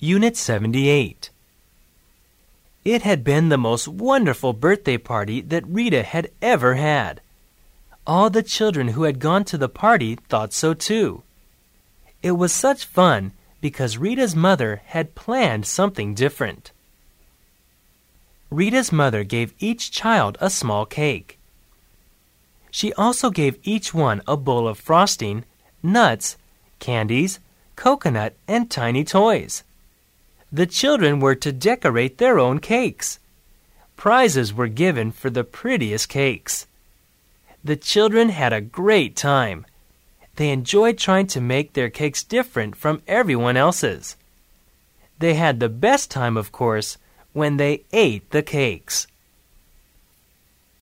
Unit 78. It had been the most wonderful birthday party that Rita had ever had. All the children who had gone to the party thought so too. It was such fun because Rita's mother had planned something different. Rita's mother gave each child a small cake. She also gave each one a bowl of frosting, nuts, candies, coconut, and tiny toys. The children were to decorate their own cakes. Prizes were given for the prettiest cakes. The children had a great time. They enjoyed trying to make their cakes different from everyone else's. They had the best time, of course, when they ate the cakes.